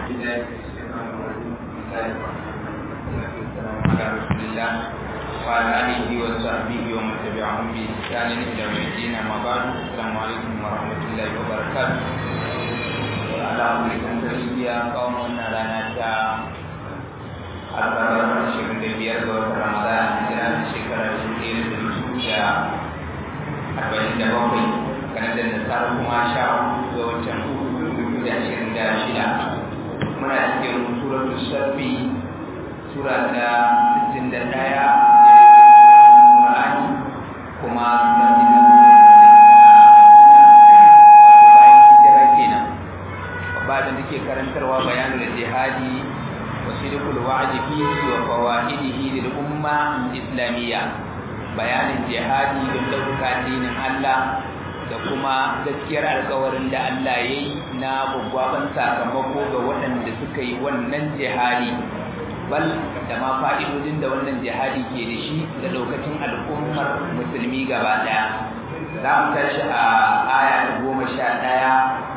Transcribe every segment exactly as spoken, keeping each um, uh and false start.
بالله الشيطان الرجيم بسم الله الرحمن الرحيم والسلام على رسول الله وعلى آله وصحبه ومن تبعهم بإحسان إلى يوم الدين أما بعد السلام عليكم ورحمة الله وبركاته وعلى أمركم تربية قومنا لنا Al-Fatihah Syekh Biyar Gawat Ramadan Jalan Syekh Rashidin dan Suja Arba'in da bakwai Karena dan Nasar kuma sha ga watan uku dubu da ashirin da shida Muna cikin suratul Safi Surat da sittin da ɗaya Qur'ani kuma surat da bayan hijira kenan Bayan da ke karantarwa bayanin jihadi وشرك الوعد فيه وفوائده للأمة الإسلامية بيان الجهاد بالدوك دين الله da kuma gaskiyar alƙawarin da Allah ya yi na babban sakamako ga waɗanda suka yi wannan jihadi bal da ma fa'idodin da wannan jihadi ke da shi da lokacin al'ummar musulmi gaba ɗaya za mu tashi a aya ta goma sha ɗaya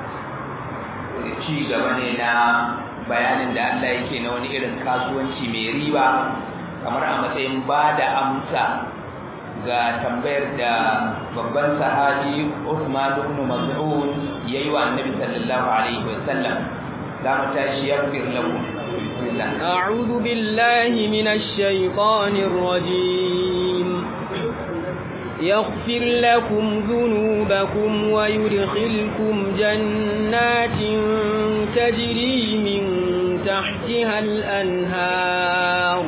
ci gaba ne na bayanin da Allah yake na wani irin kasuwanci mai riba kamar a matsayin ba da amsa ga tambayar da babban sahabi Uthman ibn Mas'ud yayi wa Annabi sallallahu alaihi wasallam za mu tashi yaghfir lakum a'udhu billahi minash shaitanir rajim يغفر لكم ذنوبكم ويدخلكم جنات تجري من تحتها الأنهار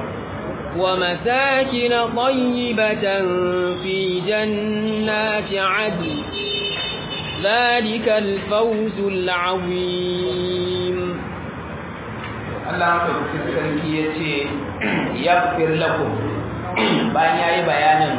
ومساكن طيبة في جنات عدن ذلك الفوز العظيم الله يغفر يغفر لكم bayan yayi bayanin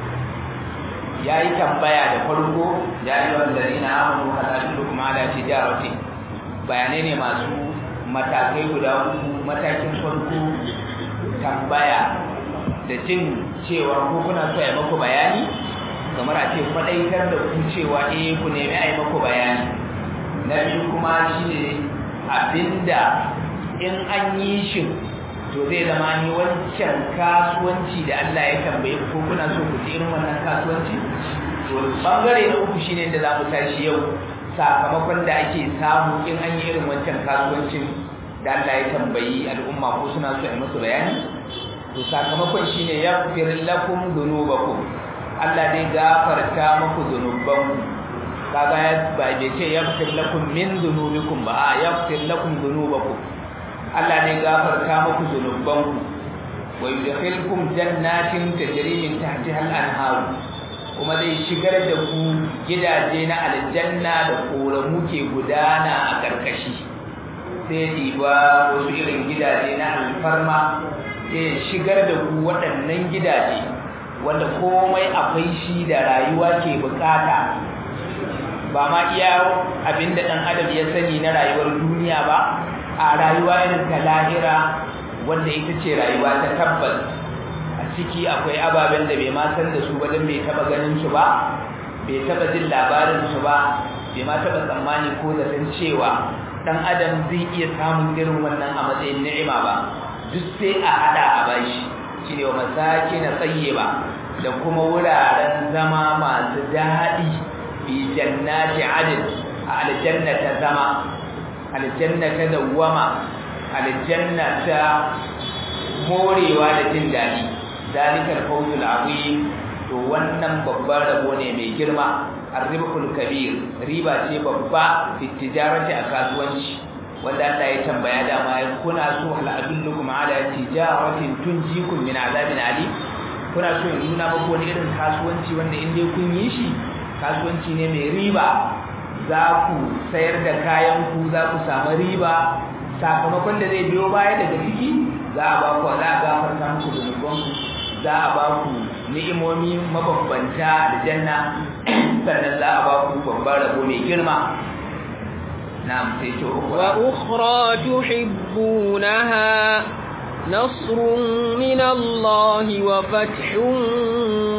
ya yi tambaya da farko ya yi wanda ina amuru halallukum ala tijarati bayanai ne masu matakai guda uku matakin farko tambaya da jin cewa ko kuna so ya maku bayani kamar a ce faɗaitar da ku cewa eh ku nemi a yi maku bayani na biyu kuma shine abinda in an yi shi to zai zama ni wancan kasuwanci da Allah ya tambaye ku kuna so ku ji irin wannan kasuwanci to bangare na uku shine da zamu tashi yau sakamakon da ake samu in an yi irin wancan kasuwancin da Allah ya tambayi al'umma ko suna so a musu bayani to sakamakon shine yaghfir lakum dhunubakum Allah zai gafarta muku dhunubanku kaga ya ba bai ce yaghfir lakum min dhunubikum ba yaghfir lakum dhunubakum Allah ne gafarta muku zunubanku wa yudkhilkum jannatin tajri min tahtiha al-anhar kuma zai shigar da ku gidaje na aljanna da koramu ke gudana a karkashi sai diba wasu irin gidaje na alfarma sai shigar da ku waɗannan gidaje wanda komai akwai shi da rayuwa ke bukata ba ma iya abinda dan adam ya sani na rayuwar duniya ba a rayuwa irin ta lahira wanda ita ce rayuwa ta tabbas a ciki akwai ababen da bai ma san da su ba dan bai taba ganin su ba bai taba jin labarin su ba bai ma taba tsammani ko da san cewa dan adam zai iya samun irin wannan a matsayin ni'ima ba duk sai a hada a bashi shine wa masakin tayyiba da kuma wuraren zama masu daɗi fi jannati adn a aljanna ta zama aljanna ta dawwama aljanna ta morewa da jin dadi zalikal fawzul azim to wannan babban rabo ne mai girma arribul kabir riba ce babba fi tijarati a kasuwanci wanda Allah ya tambaya da ma kuna so hal adullukum ala tijaratin tunjikum min azabin alim kuna so in nuna muku wani irin kasuwanci wanda in dai kun yi shi kasuwanci ne mai riba za ku sayar da kayan ku za ku samu riba sakamakon da zai biyo baya daga ciki za a ba ku za a gafarta muku zunuban ku za a ba ku ni'imomi mabambanta da janna sannan za a ba ku babbar rabo mai girma na'am sai to wa ukhra tuhibbunaha nasrun min Allah wa fathun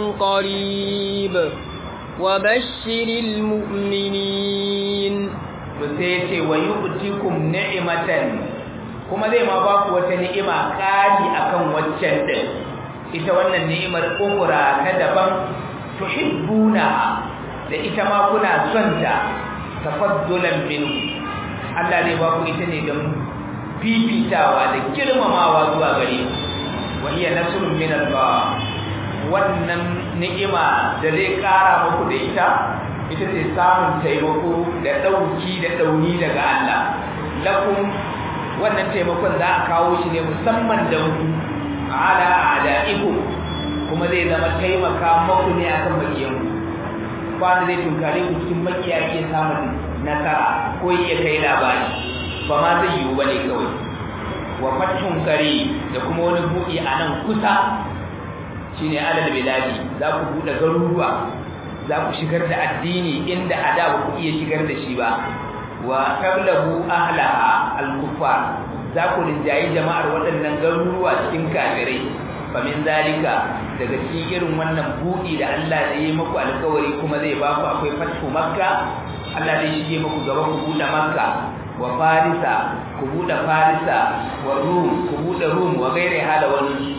qarib وبشر المؤمنين to sai ya ce wa yu'tikum ni'matan kuma zai ma ba ku wata ni'ima kari akan waccan din ita wannan ni'imar ukura ta daban tuhibbuna da ita ma kuna son ta tafaddulan minhu Allah zai ba ku ita ne don fifitawa da girmamawa zuwa gare ku wa hiya nasrun min Allah wannan ni'ima da zai kara muku da ita ita ce samun taimako da dauki da dauni daga Allah lakum wannan taimakon za a kawo shi ne musamman da ku ala a'da'iku kuma zai zama taimaka muku ne akan makiyan ku ba zai tunkare ku cikin makiya ke samun nasara ko iya kai labari ba ma zai yiwu bane kawai wa fatun kare da kuma wani buɗi a nan kusa shine alal biladi za ku buɗe garuruwa za ku shigar da addini inda a da ba ku iya shigar da shi ba wa tablabu ahlaha al-kuffar za ku rinjayi jama'ar waɗannan garuruwa cikin kafirai fa min zalika daga cikin irin wannan buɗi da Allah ya yi muku alƙawari kuma zai ba ku akwai fatu makka Allah zai shige muku gaba ku buɗe makka wa farisa ku buɗe farisa wa rum ku buɗe rum wa gaire hada wani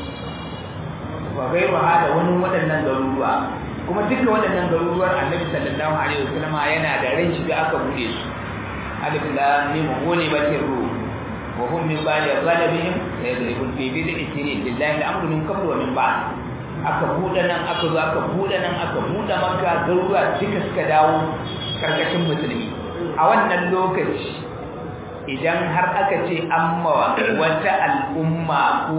wa gaire hada wani waɗannan garuruwa kuma dukkan waɗannan garuruwar Annabi sallallahu alaihi wasallam yana da ran shi da aka buɗe su alif lam mim ghulibatir rum wa hum min ba'di ghalabihim sayadribun fi bid'i sinin lillahi al-amru min qabl wa min ba'd aka buɗe nan aka zo aka buɗe nan aka buɗe makka garuruwa duka suka dawo karkashin musulmi a wannan lokaci idan har aka ce amma wata al'umma ko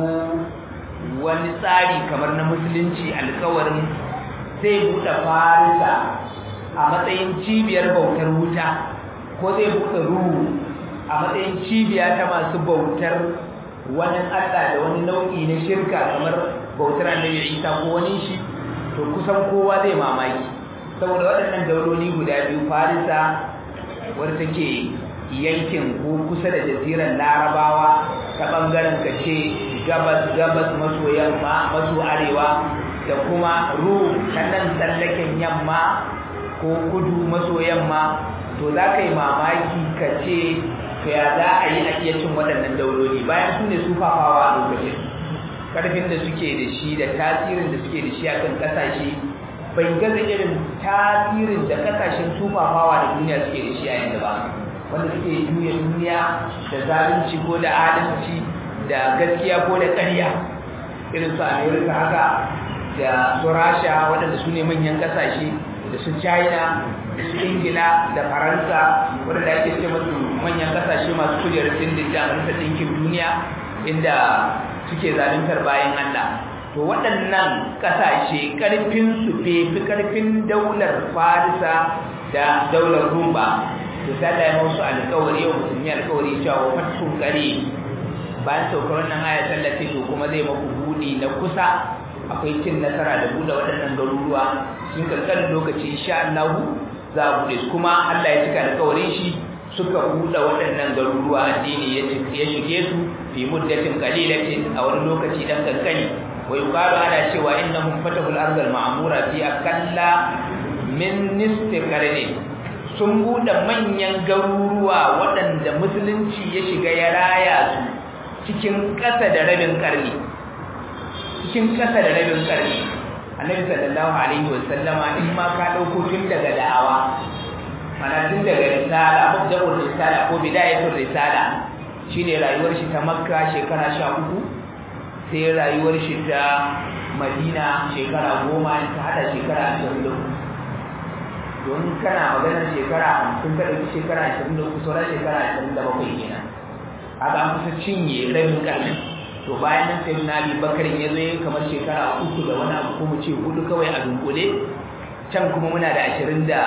wani tsari kamar na musulunci alƙawarin zai buɗe farisa a matsayin cibiyar bautar wuta ko zai buɗe ruhu a matsayin cibiya ta masu bautar wani Allah da wani nau'i na shirka kamar bautar Annabi Isa ko wani shi to kusan kowa zai mamaki saboda waɗannan dauloli guda biyu farisa wadda take yankin ko kusa da jaziran larabawa ta ɓangaren kace gabas gabas maso yamma maso arewa da kuma rum ta nan tsallaken yamma ko kudu maso yamma to za ka yi mamaki ka ce to ya za a yi a iya cin waɗannan dauloli bayan su ne sufafawa a lokacin ƙarfin da suke da shi da tasirin da suke da shi akan ƙasashe bai gaza irin tasirin da ƙasashen sufafawa da duniya suke da shi a yanzu ba wanda suke juya duniya da zalunci ko da adalci da gaskiya ko da ƙarya irin su Amerika haka da su Rasha waɗanda su ne manyan ƙasashe da su China da su Ingila da Faransa waɗanda ake ce musu manyan ƙasashe masu kujerar dindin da Amurka ɗinkin duniya inda suke zaluntar bayan Allah to waɗannan ƙasashe ƙarfinsu bai fi ƙarfin daular Farisa da daular Rumba to sai Allah ya musu alƙawari yau musulmi alƙawari cewa wa fatun qari bayan saukar wannan aya tallace to kuma zai maku buɗi na kusa akwai cin nasara da buɗe waɗannan garuruwa cikin kankanin lokaci insha Allah za a buɗe su kuma Allah ya cika alƙawarin shi suka buɗe waɗannan garuruwa addini ya shige su fi muddatin qalilatin a wani lokaci dan kankani wa yuqalu ana cewa innahum fatahul ardal ma'mura fi aqalla min nisfi qarni sun buɗe manyan garuruwa waɗanda musulunci ya shiga ya raya su cikin ƙasa da rabin ƙarni cikin ƙasa da rabin ƙarni annabi sallallahu alaihi wasallama in ma ka ɗauko tun daga da'awa mana tun daga risala mabda'ur risala ko bidayatul risala shine rayuwar shi ta makka shekara sha uku sai rayuwar shi ta madina shekara goma ta hada shekara ashirin da uku don kana maganar shekara hamsin ka ɗauki shekara ashirin da uku sauran shekara ashirin da bakwai kenan haka an kusa cinye rabin ƙarni to bayan nan sai Nabi Bakarin ya zo kamar shekara uku da wani abu ko mu ce hudu kawai a dunkule can kuma muna da ashirin da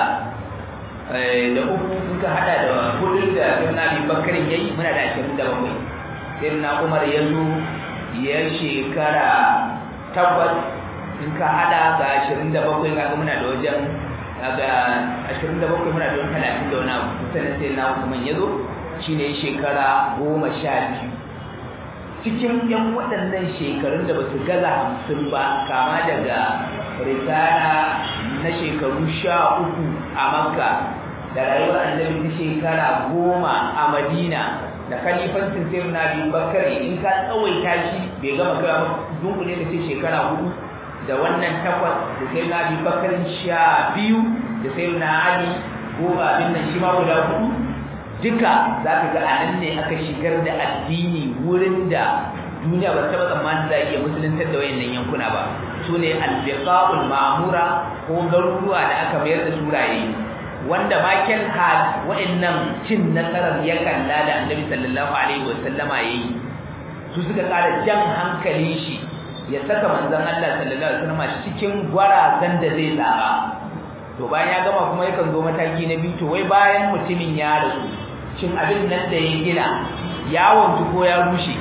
da uku in ka hada da hudu da Nabi Bakarin yayi muna da ashirin da bakwai sai na Umar ya zo ya shekara tabbas in ka hada ga ashirin da bakwai kaga muna da wajen ga ashirin da bakwai muna da wajen talatin da wani abu sannan sai na Usman ya zo shine shekara goma sha biyu cikin yan waɗannan shekarun da ba su gaza hamsin ba kama daga risala na shekaru sha uku a makka da rayuwar annabi ta shekara goma a Madina da khalifancin sayyidina Abu Bakar in ka tsawaita shi bai gama kai dunkule da shekara hudu da wannan takwas da sayyidina Abu Bakar sha biyu da sayyidina Ali goma abin nan shi ma guda hudu duka zaka ga anan ne aka shigar da addini wurin da duniya ba ta taba tsammanin za a iya musuluntar da wayannan yankuna ba sune al-biqa'ul ma'mura ko garuruwa da aka mayar da suraye wanda Michael Hart wa'annan cin nasarar ya kalla da Annabi sallallahu alaihi wasallama yayi su suka ƙara jan hankalin shi ya saka manzon Allah sallallahu alaihi wasallama cikin gwarazan da zai zaba to bayan ya gama kuma yakan zo mataki na biyu to wai bayan mutumin ya rasu shin abin nan da ya gina ya wanzu ko ya rushe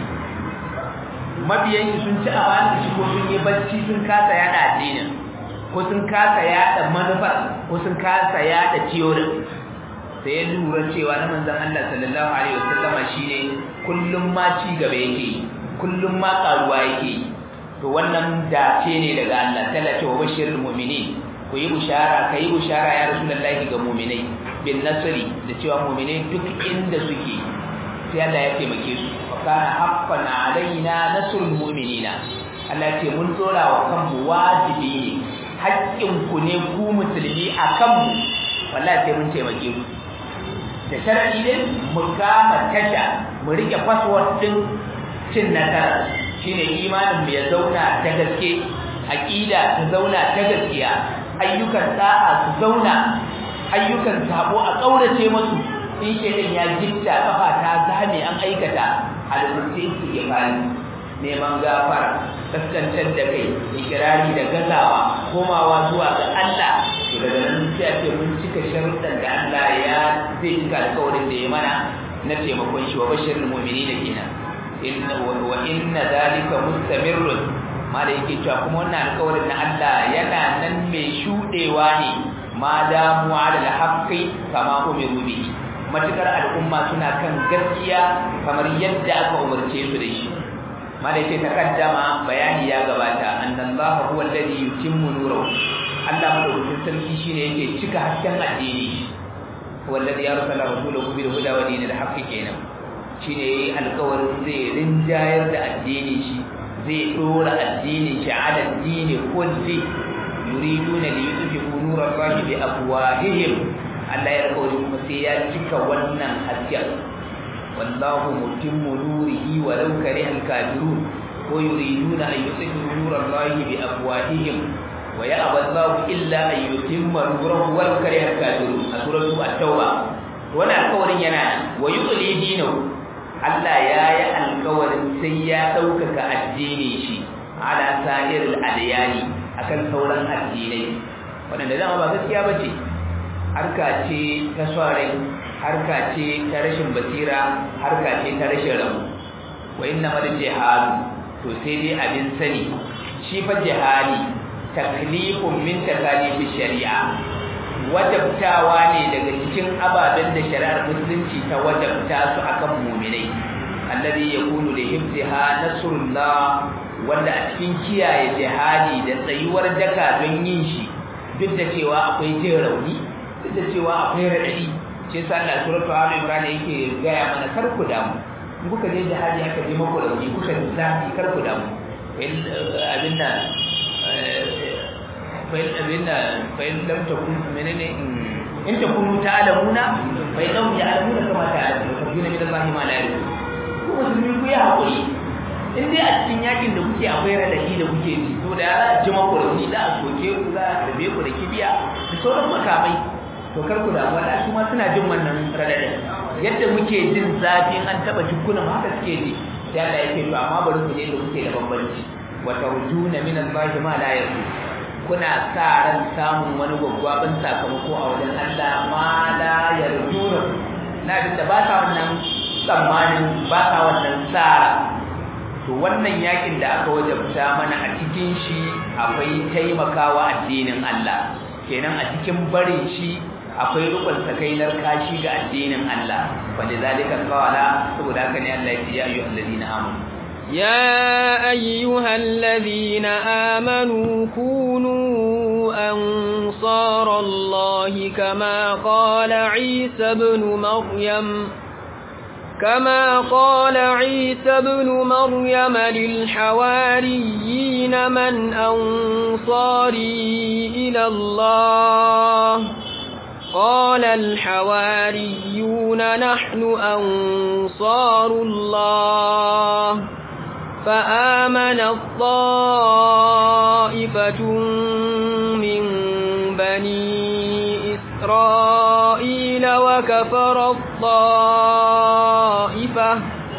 mabiyan shi sun ci amana shi ko sun yi bacci sun kasa yada addinin ko sun kasa yada manufar ko sun kasa yada theory sai ya lura cewa na manzon Allah sallallahu alaihi wasallam shine kullum ma ci gaba yake kullum ma karuwa yake to wannan dace ne daga Allah tallace wa bashirul mu'minin ku yi bushara kai bushara ya rasulullahi ga mu'minai bin nasri da cewa mu'minai duk inda suke sai Allah ya taimake su kana haqqan alaina nasrul mu'minina Allah ce mun dora wa kanmu wajibi ne haƙƙin ku ne ku musulmi akan mu wallahi sai mun taimake ku da sharadi ne mu kama tasha mu rike password din cin nasara shine imanin mu ya zauna ta gaske aqida ta zauna ta gaskiya ayyukan da'a su zauna ayyukan sabo a kaurace musu in shedan ya gitta kafa ta zame an aikata alƙur'ani su ya fari neman gafara kaskantar da kai ikirari da gazawa komawa zuwa ga Allah to daga nan sai a ce mun cika sharuɗan da Allah ya zai cika alƙawarin da ya mana na taimakon shi wa bashirul mu'minina kenan inna wa inna zalika mustamirrun mala yake cewa kuma wannan alƙawarin na Allah yana nan mai shudewa ne ma damu ala al-haqqi kama umiru bihi matukar al'umma suna kan gaskiya kamar yadda aka umarce su da shi mala yake takaddama bayani ya gabata annallahu huwa alladhi yutimmu nurahu Allah madaukakin sarki shine yake cika hasken addini wallazi arsala rasulahu bil huda wa dinil haqqi kenan shine yayi alƙawarin zai rinjayar da addini shi zai dora addini shi ala addini kulli yuriduna li yutfi'u nurallahi bi afwahihim Allah ya alƙawari kuma sai ya cika wannan hasken wallahu mutimmu nurihi walau karihal kafirun wa yuriduna an yutfi'u nurallahi bi afwahihim wa ya'ba Allahu illa an yutimma nurahu walau karihal kafirun a suratu at-tauba wannan alƙawarin yana wa yuqli dinahu Allah ya yi alƙawarin sai ya ɗaukaka addini shi ala sa'iril adyani akan sauran addinai wanda dama ba gaskiya bace harka ce ta sware harka ce ta rashin basira harka ce ta rashin rabu wa inna mal jihad to sai dai abin sani shi fa jihadi taklifun min takalifi shari'a wajabtawa ne daga cikin ababen da shari'ar musulunci ta wajabta su akan mu'minai alladhi yakunu li hifziha nasrullah wanda a cikin kiyaye jihadi da tsayuwar daka don yin shi duk da cewa akwai jin rauni duk da cewa akwai radadi ce sa Allah suratu al-imran yake gaya mana kar ku damu in kuka je jihadi aka je mako rauni kuka zafi kar ku damu abin nan فإن أبينا فإن لم تكن منين إن تكونوا تعلمون فإنهم يعلمون كما تعلمون وترجون من الله ما لا يرجون kuma musulmi ku ya haƙuri in dai a cikin yakin da kuke akwai radadi da kuke ji to da ya ji mako rauni da a soke ku za a rabe ku da kibiya da sauran makamai to kar ku damu da su ma suna jin wannan radadin yadda muke jin zafi an taba jikunan haka suke ji sai Allah yake to amma bari ku ne da kuke da bambanci wa tarjuna min Allah ma la yarju kuna sa ran samun wani gwaggwabin sakamako a wajen Allah ma la yarjuna na da ba ta wannan tsammanin ba ta wannan tsara to wannan yakin da aka wajabta mana a cikin shi akwai taimakawa addinin Allah kenan a cikin barin shi akwai rukun sakainar kashi ga addinin Allah wanda zalika qala saboda haka ne Allah ya ce ya ayyuhal ladina amanu يا أيها الذين آمنوا كونوا أنصار الله كما قال عيسى ابن مريم كما قال عيسى ابن مريم للحواريين من أنصاري إلى الله قال الحواريون نحن أنصار الله فآمنت طائفة من بني إسرائيل وكفر الطائفة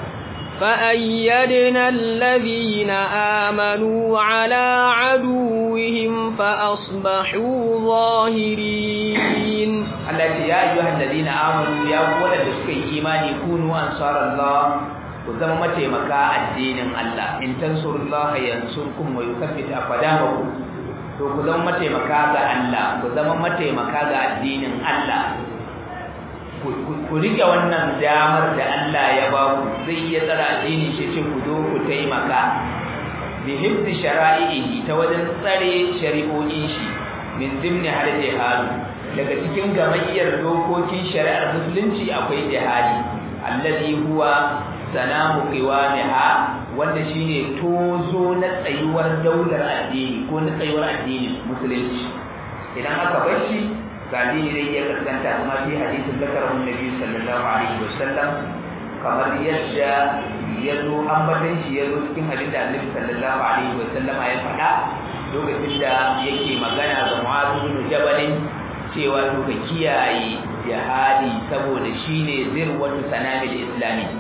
فأيدنا الذين آمنوا على عدوهم فأصبحوا ظاهرين. التي يا أيها الذين آمنوا يا أولا بسكي إيمان يكونوا أنصار الله وزم متى مكاء الدين الله إن تنصر الله ينصركم ويثبت أقدامكم وزم متى مكاء الله وزم متى مكاء الدين الله ku rike wannan damar da Allah ya ba ku zai iya tsara addini shi ce ku zo ku taimaka bi hifzi shara'ihi ta wajen tsare shari'o'in shi min dimni har jihad daga cikin gamayyar dokokin shari'ar musulunci akwai jihadi allazi huwa sanamu qiwamiha wanda shine tozo na tsayuwar daular addini ko na tsayuwar addini musulunci idan aka bar shi gani ne ya kaskanta kuma fi hadisin zakarun nabi sallallahu alaihi wasallam kamar yadda yazo ambatan shi yazo cikin hadisin annabi sallallahu alaihi wasallam ya faɗa lokacin da yake magana ga Mu'adh bin Jabal cewa to ka kiyaye jihadi saboda shine zirwatu sanamil islami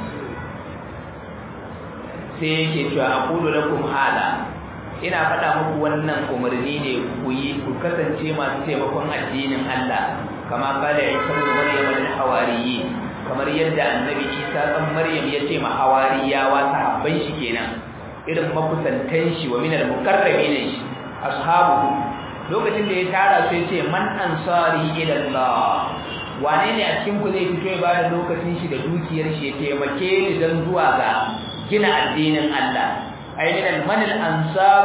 sai yake cewa aqulu lakum hada ina faɗa muku wannan umarni ne ku yi ku kasance masu taimakon addinin Allah kama kala Isa ibn Maryam al-hawariyi kamar yadda annabi Isa dan Maryam ya ce ma hawariyawa sahabbai shi kenan irin makusantan shi wa minal muqarrabin shi ashabu lokacin da ya tara su ya ce man ansari ila Allah wane ne a cikin ku zai fito ya bada lokacin shi da dukiyar shi ya taimake ni dan zuwa ga gina addinin Allah أي من من الأنصار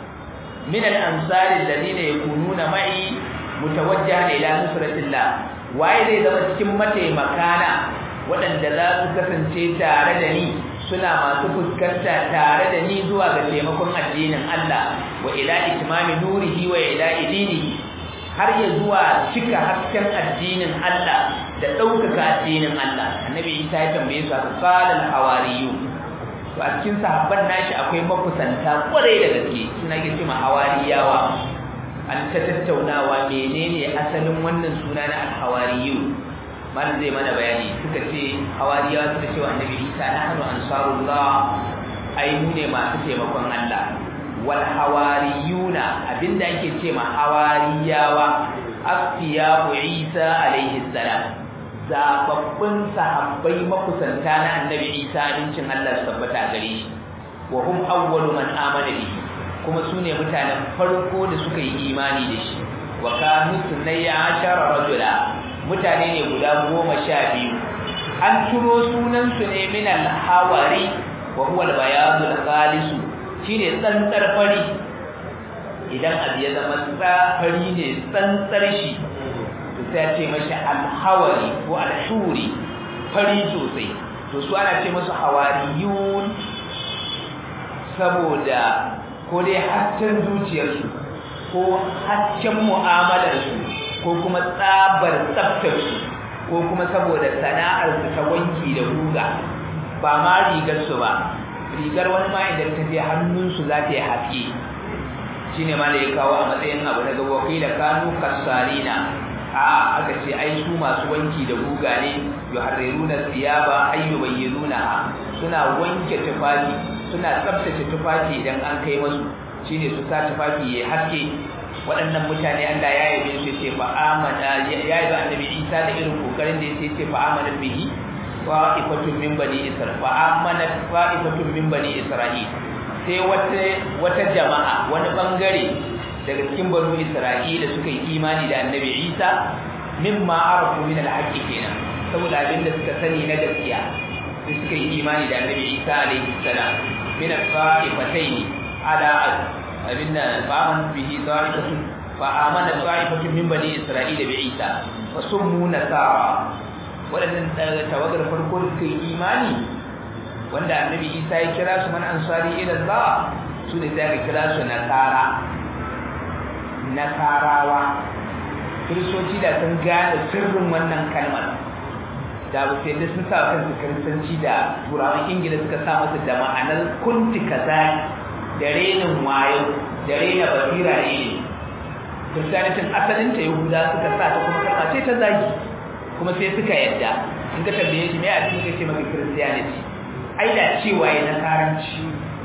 من الأنصار الذين يكونون معي متوجها إلى نصرة الله وإذا إذا تكمت مكانا وأن ذات كسنتي تاردني سنا ما تفكرت تاردني زوا بتيمكم الدين الله وإلى إتمام نوره وإلى دينه har ya zuwa cika hasken addinin Allah da ɗaukaka addinin Allah annabi Isa ya tambaye su qala al-hawariyyu to a cikin sahabban nashi akwai makusanta kwarai da gaske suna ke cewa hawariyawa an ta tattaunawa menene asalin wannan suna na al-hawariyyu malam zai mana bayani suka ce hawariyawa suka ce wa annabi Isa nahnu ansarullah ai mu ne masu taimakon Allah wal hawariyuna abinda ake ce ma hawariyawa asfiya Isa alaihi salam zababbun sahabbai makusanta na annabi Isa dincin Allah tabbata gare shi wa hum awwalu man amana bihi kuma sune mutanen farko da suka yi imani da shi wa kanu sunayya ashara rajula mutane ne guda goma sha biyu an turo sunan su ne min al-hawari wa huwa al-bayad al-khalis shine tsantsar fari idan abu ya zama fari ne tsantsar shi sai ce mashi al-hawari ko al-shuri fari sosai to su ana ce musu hawariyun saboda ko dai hasken zuciyarsu ko hasken mu'amalarsu ko kuma tsabar tsaftarsu ko kuma saboda sana'arsu ta wanki da guga ba ma rigarsu ba rigar wani ma idan ta je hannunsu za ta yi haske shine ma da ya kawo a matsayin abu na gaba wakila kanu kasarina a aka ce ai su masu wanki da guga ne yuharriruna thiyaba ay yubayyinuna suna wanke tufafi suna tsaftace tufafi idan an kai musu shine su sa tufafi ya haske waɗannan mutane Allah ya yabe su ce fa amana ya yi annabi Isa da irin kokarin da yake ce fa amana bihi wa ifatun min bani Isra'il fa amana fa ifatun min bani Isra'il sai wata wata jama'a wani bangare daga cikin banu Isra'ila suka yi imani da annabi Isa mimma arafu min al-haqqi kenan saboda abin da suka sani na gaskiya sai suka yi imani da annabi Isa alaihi salam min al-fa'ifatayn ala abinda ba'an bihi za'ifatun fa amana ta'ifatun min bani isra'ila bi isa wa summu nasara wadannan tawagar farko da suka yi imani wanda annabi isa ya kira su man ansari ila Allah su ne zai kira su nasara nasarawa kiristoci da sun gane sirrin wannan kalmar da ba sai da sun sa kansu kiristanci da turawan ingila suka sa masa da ma'anar kunti kaza da renin wayo da rena basira ne kiristanitin asalin ta yahuda suka sa ta kuma kalma ce ta zagi kuma sai suka yadda in ka tambaye shi me a cikin kace maka kiristiyaniti ai da cewa yana karanci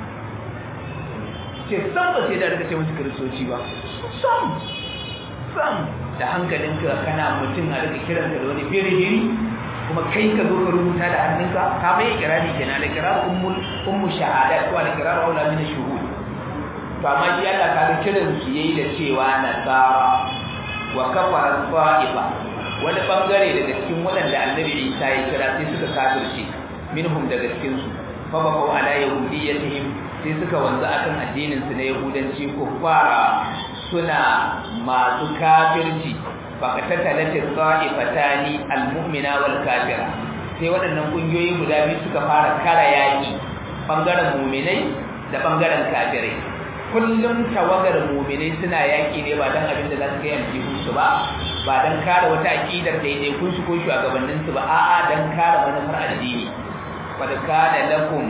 ce san ba sai da rika ce musu kiristoci ba sam sam da hankalinka kana mutum a rika kiran ka da wani biri-biri kuma kai ka zo ka rubuta da hannunka ka bai kirari kenan da kirar ummul ummu shahada ko da kirar aula min shuhud to amma shi Allah ka ga kiran su yayi da cewa nasara wa kafara fa'ifa wani bangare daga cikin wadanda annabi Isa ya kira sai suka kafirce minhum daga cikin su fa ba ko ala yahudiyyatihim sai suka wanzu akan addinin su na yahudanci kuffara suna masu kafirci baka tattalace qa'ifatani almu'mina wal kafira sai waɗannan kungiyoyi guda biyu suka fara kara yaki bangaren mu'minai da bangaren kafirai kullum tawagar mu'minai suna yaki ne ba dan abin da za su kai amfihun su ba ba dan kare wata aqidar daidai kun su ko shugabannin su ba a'a dan kare manufar addini wanda kana lakum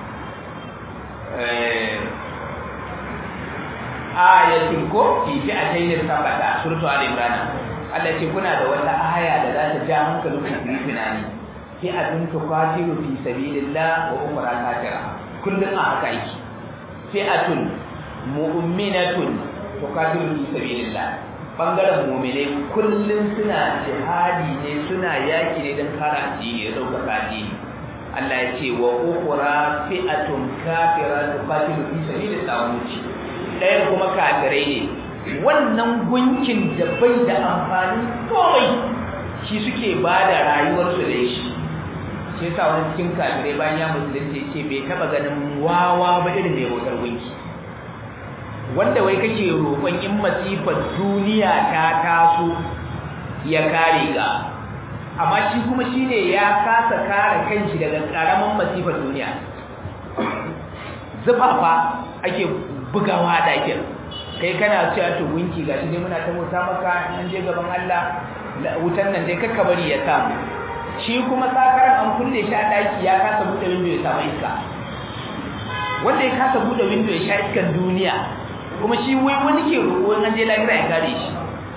eh ayatin ko fi fi'atayn sabata suratu al-imran Allah ce kuna da wata aya da za ta ja hankalin ku yi tunani fi abin tuqatilu fi sabilillah wa ukhra kafira kullun a haka yake fi'atun mu'minatun tuqatilu fi sabilillah bangaren mu'minai kullun suna jihadi ne suna yaki ne don kare addini da dauka addini Allah ya ce wa ukhra fi'atun kafira tuqatilu fi sabilillah ɗayan kuma kafirai ne wannan gunkin da bai da amfani komai shi suke ba da rayuwarsu da shi shi yasa wani cikin kafirai bayan ya musulunci ce bai taba ganin wawa ba irin mai bautar gunki wanda wai kake roƙon in masifar duniya ta taso ya kare ga amma shi kuma shine ya kasa kare kanshi daga karaman masifar duniya zufafa ake bugawa a ɗakin kai kana cewa to gunki gashi dai muna ta mota maka an je gaban Allah wutan nan dai kakka bari ya samu shi kuma sakaran an kulle shi a daki ya kasa bude window ya samu iska wanda ya kasa bude window ya sha iskan duniya kuma shi wai wani ke roƙo an je lahira ya kare shi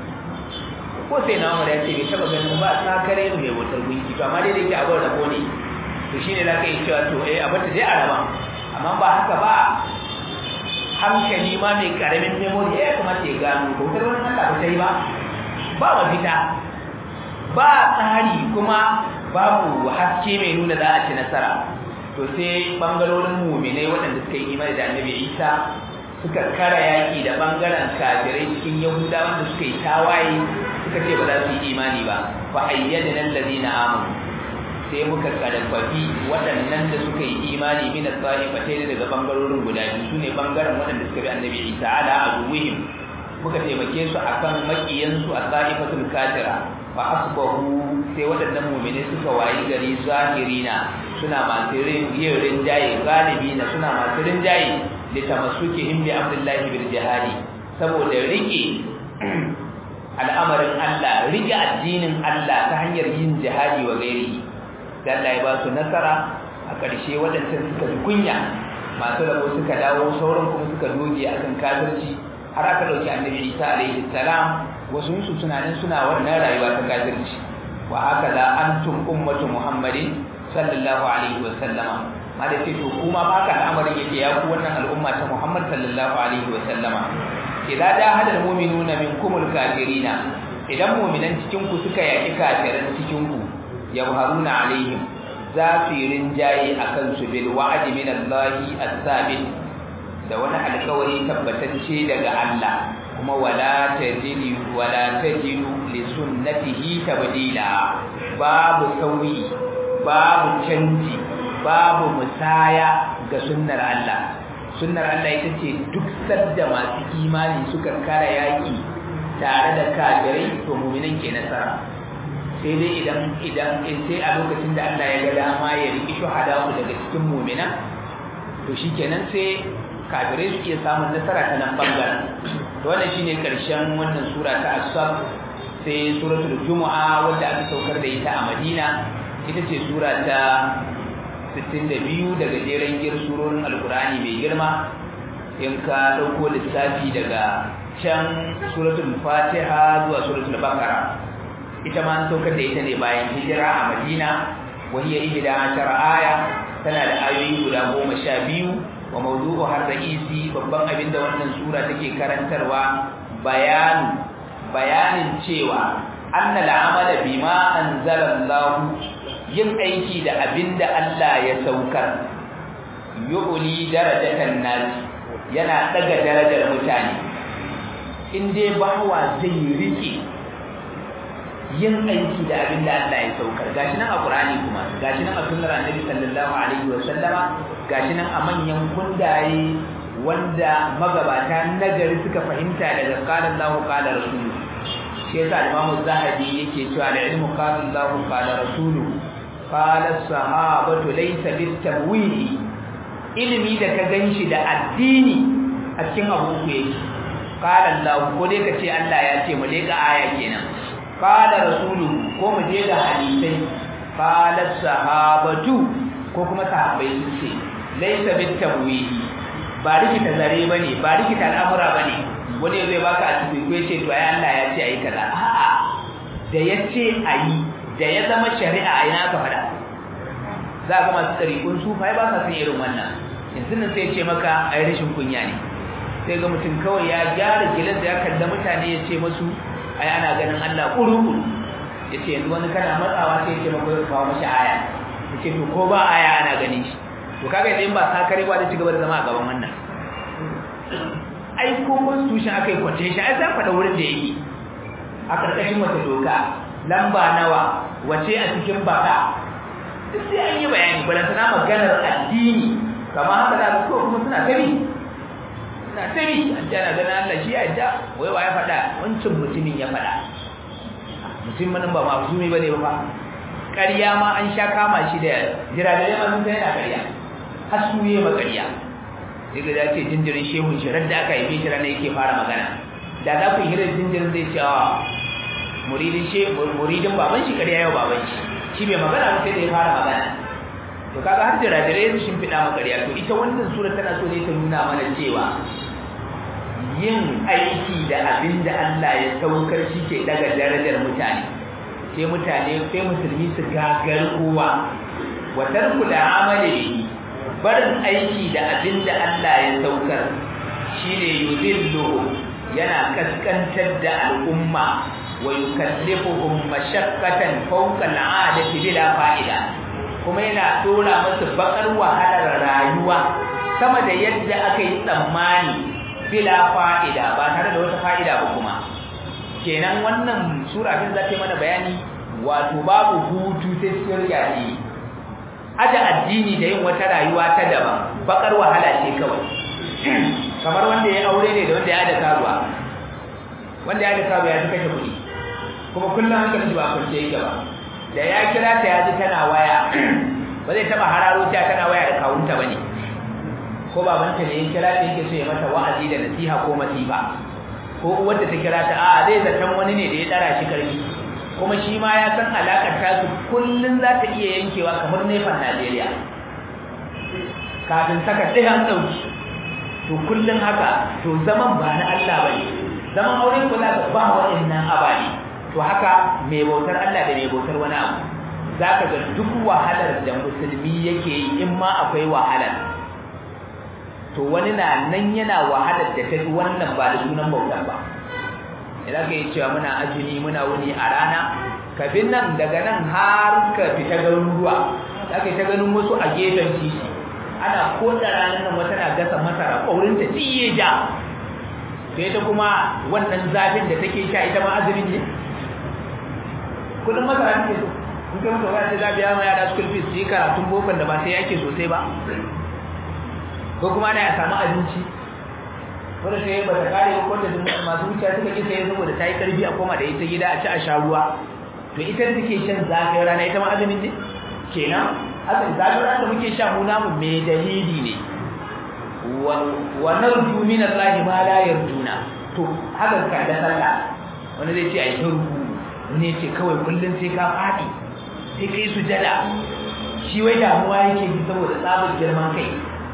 ko sai na Umar ya ce bai taba ganin ba sakare ne mai wutar gunki to amma dai dai ke abin rabo ne to shine zaka yi cewa to eh abata dai araba amma ba haka ba hankali ma mai karamin memory ya kamata ya gano bautar wani Allah ba ta yi ba ba mafita ba tsari kuma babu haske mai nuna za a ci nasara to sai bangarorin mu'minai waɗanda suka yi imani da Annabi Isa suka kara yaki da bangaren kafirai cikin Yahudawa wanda suka yi tawaye suka ce ba za su yi imani ba fa ayyadna allazina amanu sai muka karfafi waɗannan da suka yi imani min as-sa'ifatain daga bangarorin guda biyu sune bangaren waɗanda suka bi Annabi Isa ala aduwihim muka taimake su akan makiyan su as-sa'ifatul kafira fa asbahu sai waɗannan mu'mini suka wayi gari zahirina suna masu yin rinjaye galibina suna masu rinjaye da tamassukihim bi amrillahi bil jihadi saboda rike al'amarin Allah rike addinin Allah ta hanyar yin jihadi wa gairi da Allah ya ba su nasara a ƙarshe waɗancan suka ji kunya masu rabo suka dawo sauran kuma suka doge akan kafirci har aka dauki Annabi Isa alaihi salam wasu su tunanin suna wannan rayuwa ta kafirci wa haka da antum ummatu Muhammadin sallallahu alaihi wa sallama ma da ce to kuma ba ka al'amarin yake ya ku wannan al'umma ta Muhammad sallallahu alaihi wa sallama idza jahada almu'minuna minkumul kafirina idan mu'minan cikin ku suka yaki kafiran cikin ku yawharuna alaihim za su rinjaye akan su bil wa'di min Allah as-sabit da wani alƙawari tabbatacce daga Allah kuma wala tajidu wala tajidu li sunnatihi tabdila babu sauyi babu canji babu musaya ga sunnar Allah sunnar Allah ita ce duk sadda masu imani suka kara yaki tare da kafirai to mu'minan ke nasara sai dai idan idan sai a lokacin da Allah ya ga dama ya riki shuhada daga cikin mu'minan to shikenan sai kafirai su iya samun nasara ta nan bangaren to wannan shine karshen wannan sura ta as-sab sai suratul jumu'a wanda aka saukar da ita a Madina ita ce sura ta sittin da biyu daga jeren gir surorin alkur'ani mai girma in ka dauko lissafi daga can suratul fatiha zuwa suratul baqara ita ma an saukar da ita ne bayan hijira a Madina wahiya ihda ashara aya tana da ayoyi guda goma sha biyu wa mawdu'u har ra'isi babban abin da wannan sura take karantarwa bayan bayanin cewa anna al'amala bima anzala Allah yin aiki da abinda Allah ya saukar yu'li darajatan nas yana daga darajar mutane in dai bawa zai rike yin aiki da abinda Allah ya saukar gashi nan a Qur'ani kuma gashi nan a sunnar Annabi sallallahu alaihi wa sallama gashi nan a manyan kundaye wanda magabata nagari suka fahimta daga qala Allahu qala rasuluhu shi yasa Imam Zahabi yake cewa da ilmu qala Allahu qala rasuluhu qala sahabatu laysa bitamwihi ilimi da ka ganshi da addini a cikin abu ku yake qala Allahu ko dai kace Allah ya ce mu dai ga aya kenan qala rasuluhu ko mu je da hadisai qala sahabatu ko kuma sahabbai su ce laysa bitamwihi ba rikita zare bane ba rikita al'amura bane wani zai baka a cikin ko yace to ai Allah ya ce ai kaza a'a da yace ayi da ya zama shari'a ai na ka fada za ka masu tsarikun sufai ba sa san irin wannan yanzu nan sai ya ce maka ai rashin kunya ne sai ga mutum kawai ya gyara gilas da ya kalla mutane ya ce musu ai ana ganin Allah kurukuru yace yanzu wani kana matsawa sai ya ce maka kawo mashi aya yace to ko ba aya ana ganin shi to kaga idan ba sakare ba da cigaba da zama a gaban wannan ai ko constitution akai quotation ai sai fada wurin da yake a karkashin wata doka lamba nawa wace a cikin baka duk sai an yi bayani ba tana maganar addini kama haka da ko kuma suna tabi suna tabi an jana ganin Allah shi ya da wai wa ya fada wancan mutumin ya fada mutumin ba mafhumi bane ba ƙarya ma an sha kama shi da jiragen ma sun sai yana ƙarya har su yi magariya daga da ce jinjirin shehun shirar da aka yi shi ranar yake fara magana da za ku hirar jinjirin zai ce wa muridin muridin baban shi ƙarya yau baban shi shi bai magana ba sai da ya fara magana to kaga har jirajirai su shimfiɗa magariya to ita wannan sura tana so ne ta nuna mana cewa yin aiki da abin da Allah ya saukar shi ke daga darajar mutane sai mutane sai musulmi su gagar kowa wa tarku da amali barin aiki da abin da Allah ya saukar shine yudillu yana kaskantar da al'umma wa yukallifuhum mashaqqatan fawqa al'adati bila fa'ida kuma yana dora musu bakar wahalar rayuwa sama da yadda aka yi tsammani bila fa'ida ba tare da wata fa'ida ba kuma kenan wannan sura din zata mana bayani wato babu hutu sai sirriya ne aja addini da yin wata rayuwa ta daban bakar wahala ce kawai kamar wanda ya aure ne da wanda ya da karuwa wanda ya da karuwa ya kashe kuɗi kuma kullum hankali ba kwance yake ba da ya kira ta yaji tana waya ba zai taba hararo ta tana waya da kawunta bane ko babanta ne ya kira ta yake so ya mata wa'azi da nasiha ko masifa ko wanda ta kira ta a zai zaton wani ne da ya dara shi karfi kuma shi ma ya san alakar ta su kullun za ta iya yankewa kamar nefan Najeriya kafin saka sai an dauki to kullun haka to zaman ba na Allah bane zaman aure ko za ka ba wa'annan abani to haka mai bautar Allah da mai bautar wani abu zaka ga duk wahalar da musulmi yake yi in ma akwai wahalar to wani na nan yana wahalar da tafi wannan ba da sunan bautar ba idan ka yi cewa muna ajini muna wuni a rana kafin nan daga nan har ka fita garuruwa za ka yi ta ganin wasu a gefen titi ana koda ranar nan wata na gasa masara ƙaurinta ciye ja to ita kuma wannan zafin da take sha ita ma azumin ne kudin masara take so in kai mata wani za biya ma yara school fees su yi karatun bokon da ba sai yake sosai ba ko kuma ana ya samu abinci wanda sai ba ta kare ko da masu wuciya suka ki sai saboda ta yi karfi a koma da ita gida a ci a sha ruwa to ita take shan zafin rana ita ma azumin ne kenan haka zafin rana da muke sha mu namu me dalili ne wa narju min Allah ma la yarjuna to haka ka da sallah wanda zai ce ai turku ne ce kawai kullun sai ka fadi sai kai sujada shi wai damuwa yake ji saboda tsabin girman kai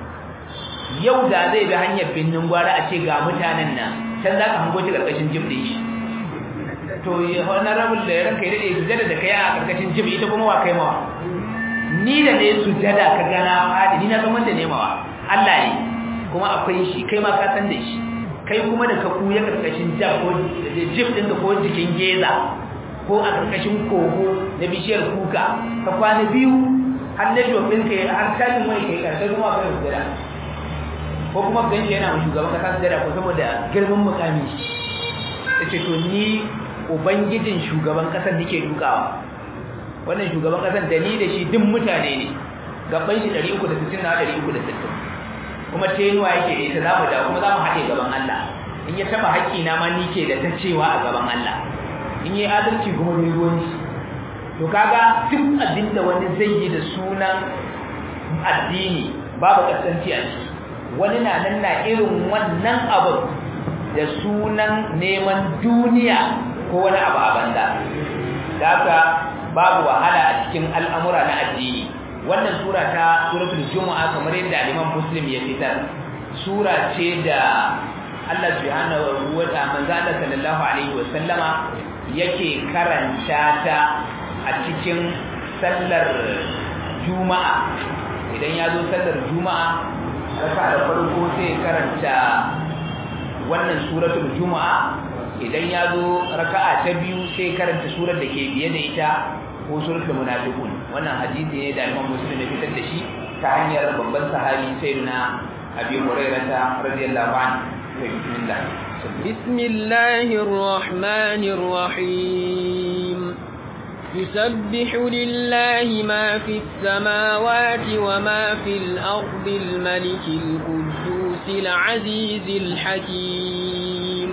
yau da zai bi hanyar binnin gwara a ce ga mutanen nan can za ka hango shi karkashin jib din shi to honorable da ranka yi dade sujada da kai a karkashin jib ita kuma wa kai mawa ni da ne sujada ka gana fadi ni na san wanda ne mawa Allah ne kuma akwai shi kai ma ka san da shi kai kuma da ka kuya karkashin jab ko jib din ka ko jikin geza ko a karkashin kogo na bishiyar kuka ka kwana biyu har na jobin kai har tashin mai kai karshe kuma kai sujada ko kuma ganshi yana mu shugaban kasa sujada ko saboda girman mukami yace to ni ubangijin shugaban kasar nake dukawa wannan shugaban kasar da ni da shi duk mutane ne gaban shi ɗari uku da sittin na ɗari uku da sittin kuma tenuwa yake da ita zamu da kuma zamu haɗe gaban Allah in ya taba haƙƙi na ma ni ke da ta cewa a gaban Allah in yi adalci kuma zai ruwan shi to kaga duk abin da wani zai yi da sunan addini babu kasanci a ciki wani na nan na irin wannan abin da sunan neman duniya ko wani abu a banda daga babu wahala a cikin al'amura na addini wannan sura ta suratul jumu'a kamar yadda Imam Muslim ya fitar sura ce da Allah subhanahu wa ta'ala manzo Allah sallallahu alaihi wa sallama yake karanta ta a cikin sallar juma'a idan ya zo sallar juma'a raka da farko sai karanta wannan suratul juma'a idan ya zo raka'a ta biyu sai karanta surar da ke biye da ita ko suratul munafiqun wannan hadisi ne da Imam Muslim ya fitar da shi ta hanyar babban sahabi sayyidina Abi Hurairah radiyallahu anhu bismillah bismillahir rahmanir rahim يسبح لله ما في السماوات وما في الأرض الملك القدوس العزيز الحكيم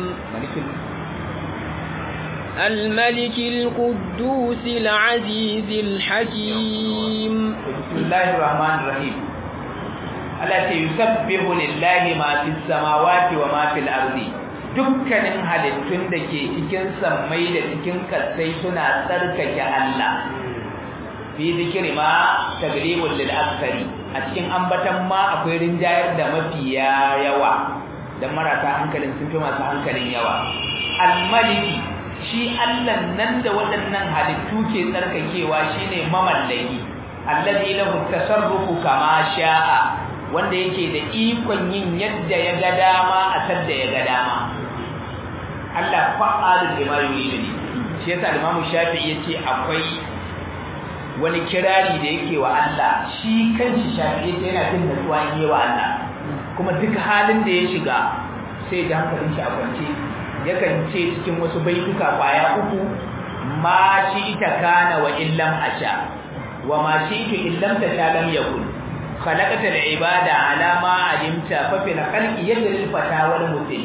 الملك القدوس العزيز الحكيم بسم الله الرحمن الرحيم التي يسبح لله ما في السماوات وما في الأرض dukkanin halittun da ke cikin sammai da cikin kasai suna tsarkake Allah fi zikri ma taglibul lil aktsari a cikin ambatan ma akwai rinjayar da mafiya yawa dan marasa hankalin sun fi masu hankalin yawa al-maliki shi Allah nan da waɗannan halittu ke tsarkakewa shine mamallaki allazi lahu tasarrufu kama sha'a wanda yake da ikon yin yadda ya ga dama a sadda ya ga dama Allah fa'alun lima yuridu shi yasa Imam Shafi'i yace akwai wani kirari da yake wa Allah shi kanshi Shafi'i yace yana jin natsuwa in yi wa Allah kuma duk halin da ya shiga sai da hankalin shi a kwance yakan ce cikin wasu baituka kwaya uku ma shi ita kana wa illam asha wa ma shi ita illam tasha lam yakun khalaqata al-ibada ala ma alimta fa fil khalqi yadril fata wal mutin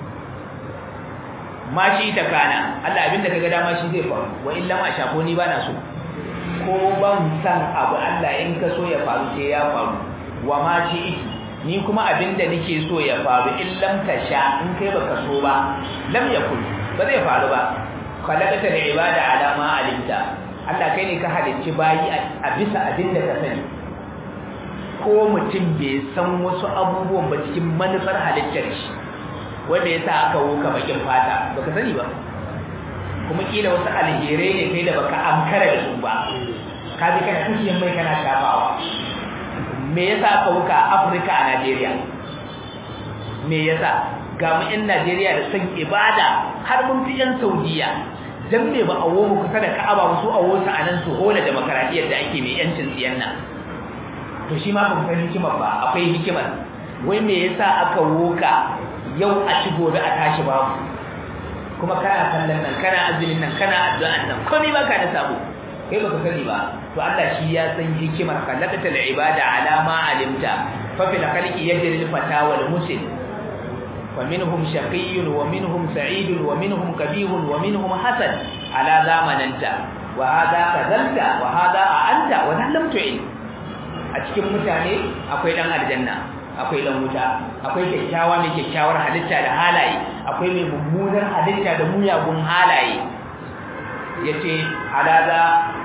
ma shi ita kana Allah abinda kaga dama shi zai faru wa illa ma sha ko ni bana so ko ban san abu Allah in ka so ya faru sai ya faru wa ma shi ita ni kuma abinda nake so ya faru in lam tasha in kai baka so ba lam yakun ba zai faru ba khalaqata al-ibada ala ma alimta Allah kai ne ka halicci bayi a bisa abinda ka sani ko mutum bai san wasu abubuwan ba cikin manufar halittar shi wanda ya sa aka wuka bakin fata baka sani ba kuma kila wasu alherai ne kai da baka ankara da su ba ka ji kana kushiyan mai kana shafawa me yasa aka wuka Afirka a Najeriya me yasa ga mu in Najeriya da san ibada har mun fi yan Saudiya dan me ba awo mu kusa da Ka'aba su awo ta anan su hola demokradiyyar da ake mai yancin tsiyan nan to shi ma ba san hikimar ba akwai hikimar wai me yasa aka wuka yau a ci gobe a tashi babu kuma kana sallan nan kana azumin nan kana addu'an nan komai ba ka da sabo kai baka sani ba to Allah shi ya san hikimar khalaqata al-ibada ala ma alimta fa fil khalqi yajri al-fata wal musil فمنهم شقي ومنهم سعيد ومنهم كبير ومنهم حسن على ذا مننت وهذا كذلت وهذا أعنت وذا لم تعين a cikin mutane akwai dan aljanna akwai dan wuta akwai kyakkyawa mai kyakkyawar halitta da halaye akwai mai mummunar halitta da muyagun halaye yace alaza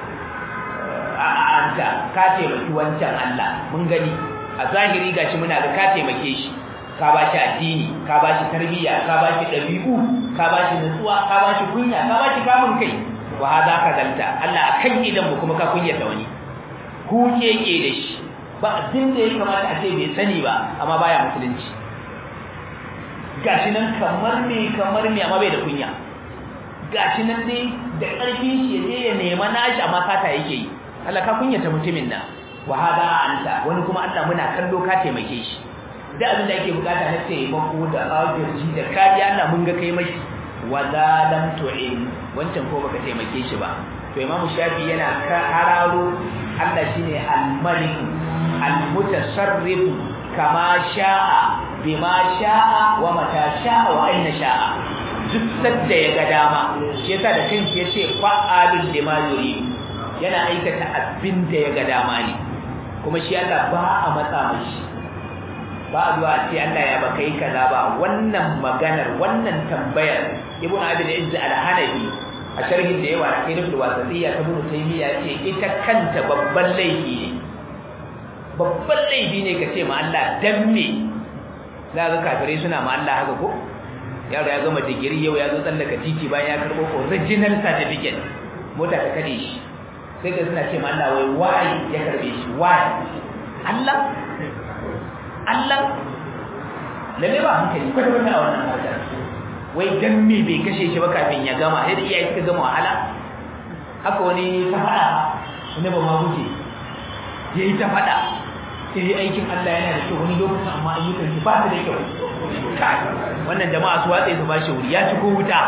a anta ka taimaki wancan Allah mun gani a zahiri gashi muna ga ka taimake shi ka ba shi addini ka ba shi tarbiyya ka ba shi dabi'u ka ba shi nutsuwa ka ba shi kunya ka ba shi kamun kai wa hada ka zanta Allah akan idan mu kuma ka kunyata wani ku keke da shi ba abin da ya kamata a ce bai sani ba amma baya musulunci gashi nan kamar me kamar me amma bai da kunya gashi nan dai da ƙarfin shi ya je ya nema nashi amma fata yake yi Allah ka kunyata mutumin nan wa hada anta wani kuma Allah muna kallo ka taimake shi da abin da yake bukata na taimako da agaji da kariya Allah mun ga kai mashi wa zalam tu'in wancan ko baka taimake shi ba to Imam Shafi yana hararo Allah shine al-malik al-mutasarrif kama sha'a bima sha'a wa mata sha'a wa aina sha'a duk sadda ya ga dama shi yasa da kanki yace fa'alul lima yuri yana aikata abin da ya ga dama ne kuma shi Allah ba a matsa mashi ba a zuwa ce Allah ya baka yi kaza ba wannan maganar wannan tambayar Ibn Abi al-Izz al-Hanafi a sharhin da yawa da Kaidul Wasatiyya ta Ibn Taymiyyah ce ita kanta babban laifi ne babban laifi ne kace ma Allah dan me za ga kafirai suna ma Allah haka ko yaro ya gama digiri yau ya zo tsallaka titi bayan ya karbo original certificate mota ta kade shi sai ka suna ce ma Allah wai why ya karbe shi why Allah Allah lalle ba hankali kwata kwata a wannan harkar wai dan me bai kashe shi ba kafin ya gama sai da iyaye suka gama wahala haka wani ta fada wani ba ma guje yayi ta fada sai aikin Allah yana da kyau wani lokacin amma ayyukan shi ba su da kyau wannan jama'a su watsa su ba shi wuri ya ci ko wuta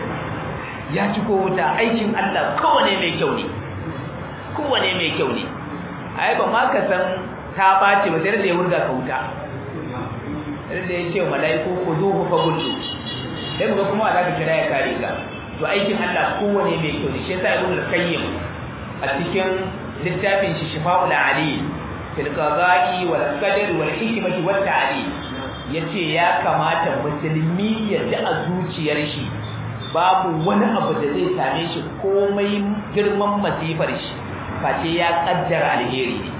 ya ci ko wuta aikin Allah kowane mai kyau ne kowane mai kyau ne ai ba ma ka san ta bace ba sai da ya wurga ka wuta sai da ya ce malaiku ku zo ku fagudu sai mu ga kuma Allah ka kira ya kare ka to aikin Allah kowane mai kyau ne shi yasa Ibn al-Qayyim a cikin littafin shi Shifa'ul Ali fil qada'i wal qadar wal hikmati wat ta'lil yace ya kamata musulmi ya ji a zuciyar shi babu wani abu da zai same shi komai girman masifar shi face ya kaddara alheri ne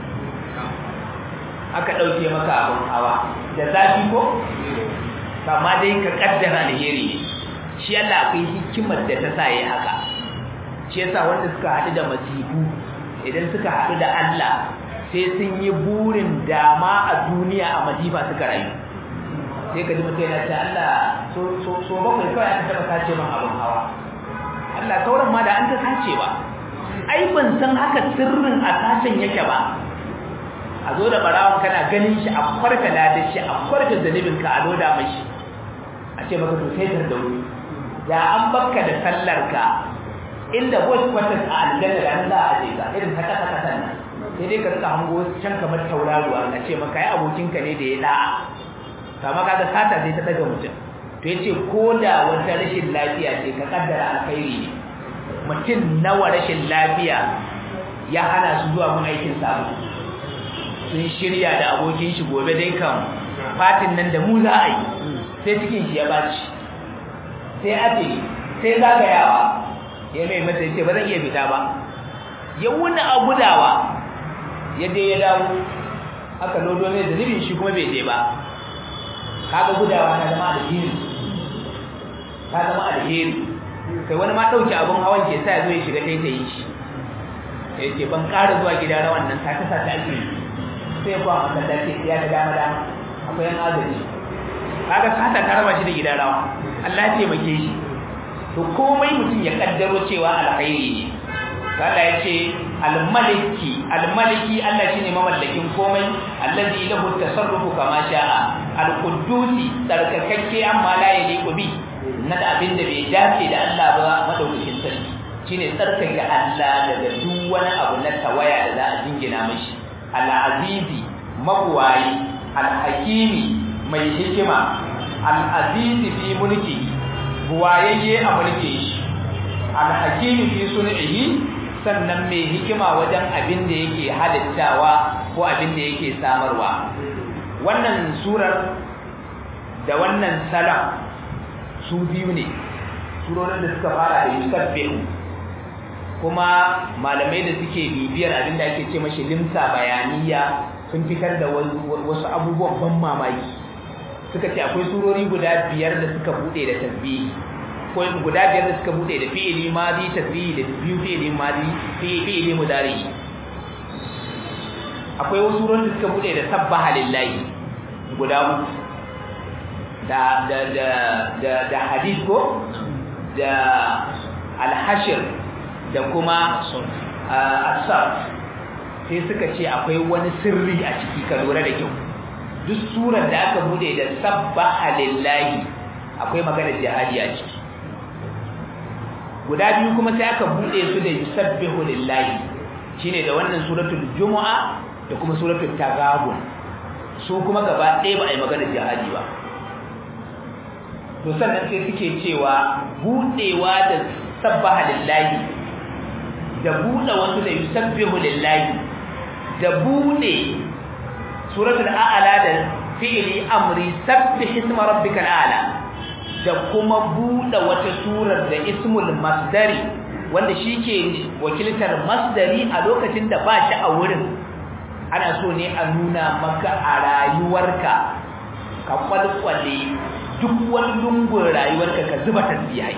aka dauke maka abun hawa da zafi ko amma dai ka kaddara alheri ne shi Allah akwai hikimar da ta sa yayi haka shi yasa wanda suka hadu da masifu idan suka hadu da Allah sai sun yi burin dama a duniya a masifa suka rayu sai ka ji mutum yana ce Allah so so so bakwai kawai aka taba sace min abun hawa Allah kauran ma da an ta sace ba ai ban san haka sirrin a sacen yake ba a zo da barawon kana ganin shi a kwarka ladar shi a kwarka zalibin ka a loda mashi a ce maka to sai da wuri da an bakka da sallar ka inda bosh quarters a aljanna da Allah a je ka irin ta kasa kasan nan sai dai ka rika hango can kamar tauraruwa a ce maka ai abokinka ne da ya da'a kama kaga sata sai ta daga mutum to yace koda wata rashin lafiya ce ka kaddara alkhairi ne mutum nawa rashin lafiya ya hana su zuwa mun aikin sabo sun shirya da abokin shi gobe dai kan fatin nan da mu za a yi sai cikin shi ya baci sai ace sai zagayawa ya mai mata yace ba zan iya fita ba ya wuni a gudawa ya je ya dawo aka lodo ne da zubin shi kuma bai je ba kaga gudawa ta zama alheri ta zama alheri kai wani ma dauke abun hawan ke sa zo ya shiga taitayin shi yace ban ƙara zuwa gida rawan nan ta kasa ta ake sai ba mun da ke ya da dama dama akwai yan azabi kaga sata ta raba shi da gida rawa Allah ya taimake shi to komai mutum ya kaddaro cewa alkhairi ne Allah ya ce al-maliki al-maliki Allah shine mamallakin komai allazi lahu tasarrufu kama sha'a al-quddusi tsarkakakke amma la yaliqu bi na da abin da bai dace da Allah ba madaukakin sarki shine tsarkake Allah daga duk wani abu na tawaya da za a jingina mishi al-azizi mabwayi al-hakimi mai hikima al-aziz fi mulki buwayayye a mulkin shi al-hakim fi sun'ihi sannan mai hikima wajen abin da yake halittawa ko abin da yake samarwa. Wannan surar da wannan salam su biyu ne surorin da suka fara da yusabbihu, kuma malamai da suke bibiyar abin da ake ce mashi limsa bayaniya sun fitar da wasu abubuwan ban mamaki. Suka ce akwai surori guda biyar da suka bude da tasbihi, ko guda biyar da suka bude da fi'ili madi tasbihi da biyu fi'ili madi fi'ili mudari. Akwai wasu surorin da suka bude da sabbaha lillahi guda uku, da da da da, da hadith ko da al-hashr da kuma as-sarf. Sai suka ce akwai wani sirri a ciki, ka lura da kyau. Duk surar da aka bude da sabbaha lillahi akwai maganar jihadi a ciki. Guda biyu kuma sai aka bude su da yusabbihu lillahi, shine da wannan suratul jumu'a da kuma suratul taghabun. Su kuma gaba ɗaya ba a yi maganar jihadi ba. To sannan sai suke cewa budewa da sabbaha lillahi da bude wasu da yusabbihu lillahi da bude suratul a'la da fi'li amri sabbih isma rabbikal a'la da kuma bude wata surar da ismul masdari wanda shike wakiltar masdari a lokacin da ba shi a wurin. Ana so ne a nuna maka a rayuwarka ka kwalkwale duk wani lungun rayuwarka ka zuba tasbihai.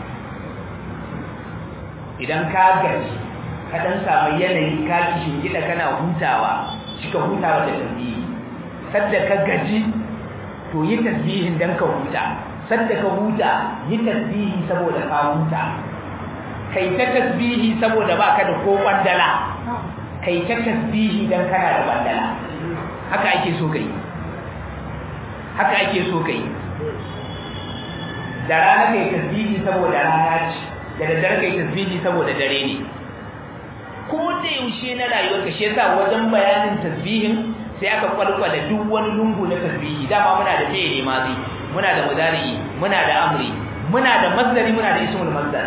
Idan ka gaji ka dan samu yanayi ka kishin gida kana hutawa, cika hutawa da tasbihi. Sadda ka gaji to yi tasbihin dan ka huta, sadda ka huta yi tasbihi saboda ka huta. Kai ta tasbihi saboda baka da ko kwandala, kai ta tasbihi dan kana da kwandala. Haka ake so kai, haka ake so kai. Da rana kai tasbihi saboda rana ce, da daddare kai tasbihi saboda dare ne. Ko da yaushe na rayuwarka, shi yasa wajen bayanin tasbihin sai aka kwalkwala duk wani lungu na tasbihi. Dama muna da fi'ili mazi, muna da mudari, muna da amri, muna da masdari, muna da ismul masdar.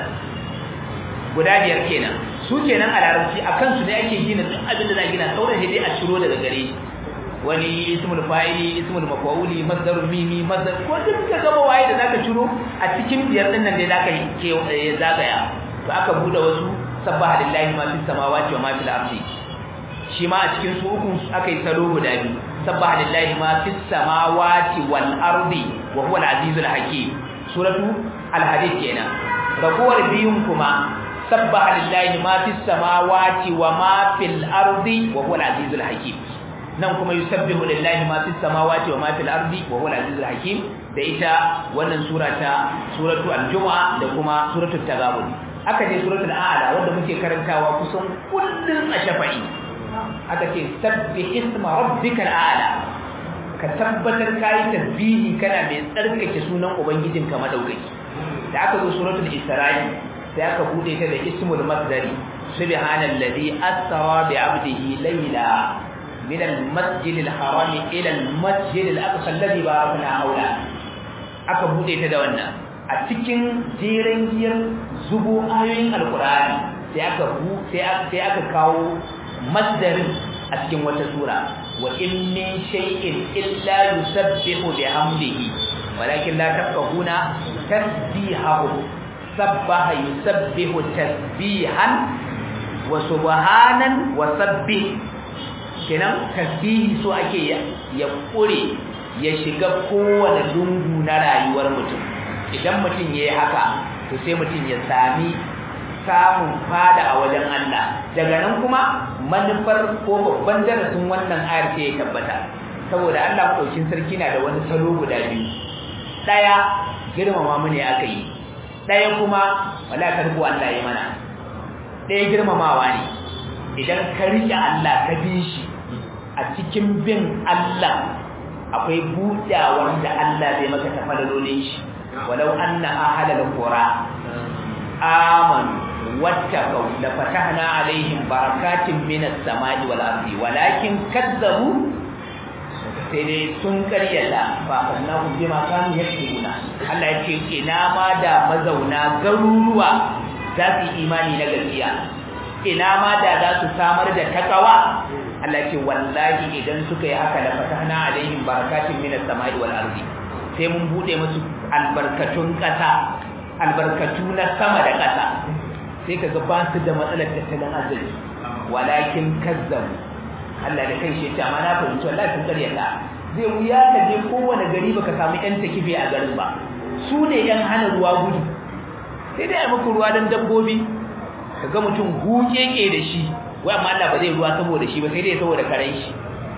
Guda biyar kenan. Su kenan a larabci akan su ne ake gina duk abin da za a gina, sauran sai dai a ciro daga gare wani ismul fa'ili, ismul maf'uli, masdarul mimi, masdar ko duk ka gama waye da zaka ciro a cikin biyar din nan dai zaka ke zagaya. To aka bude wasu sabbaha lillahi ma fis samawati wa ma fil ardi. Shi ma a cikin su uku aka yi salo guda biyu. Sabbaha lillahi ma fis samawati wal ardi wa huwa al azizul hakim. Suratu al-hadid kenan. Rabuwar biyun kuma sabbaha lillahi ma fis samawati wa ma fil ardi wa huwa al azizul hakim. Nan kuma yusabbihu lillahi ma fis samawati wa ma fil ardi wa huwa al azizul hakim. Da ita wannan sura ta suratu al-jumu'a da kuma suratu at-taghabun. Aka je suratul a'la wanda muke karantawa kusan kullun a shafa'i. Aka ce sabbih isma rabbikal a'la, ka tabbatar kai tasbihi kana mai tsarkake sunan ubangijinka madaukaki. Da aka zo suratul isra'i sai aka bude ta da ismul masdari subhanallazi asra bi 'abdihi layla min al-masjidil harami ila al-masjidil aqsa alladhi barakna hawla. Aka bude ta da wannan a cikin jeren giyar zubo ayoyin alkur'ani sai aka bu sai aka sai aka kawo masdarin a cikin wata sura. Wa in min shay'in illa yusabbihu bihamdihi walakin la tafqahuna tasbihahu. Sabbaha yusabbihu tasbihan wa subhanan wa sabbih. Kenan tasbihi so ake ya kure ya shiga kowane lungu na rayuwar mutum. Idan mutum yayi haka to sai mutum ya sami samun fada a wajen Allah. Daga nan kuma manufar ko babban darasin wannan ayar sai ya tabbata, saboda Allah madaukin sarki na da wani salo guda biyu. Daya girmama mu ne aka yi, daya kuma wala karbu Allah ya mana. Daya girmamawa ne, idan ka rike Allah ka bi shi a cikin bin Allah akwai budawar da Allah zai maka tafadalolin shi. ولو أن أهل القرى آمنوا واتقوا لفتحنا عليهم بركات من السماء والأرض ولكن كذبوا sai dai sun karyata fa annahu bima kanu yakfuruna Allah ya ce ina ma da mazauna garuruwa za su imani na gaskiya ina ma da za su samar da takawa Allah ya ce wallahi idan suka yi haka la fatahna alaihim barakatin minas samai wal ardi sai mun bude musu albarkatun kasa albarkatu na sama da kasa sai kaga ba su da matsalar tattalin arziki walakin kazzabu Allah da kai shi ta ma na fahimci wallahi sun karyata zai wuya ka je kowane gari baka samu yan takife a garin ba su ne yan hana ruwa gudu sai dai a muku ruwa dan dabbobi kaga mutum hukeke da shi wai amma Allah ba zai ruwa saboda shi ba sai dai saboda karen shi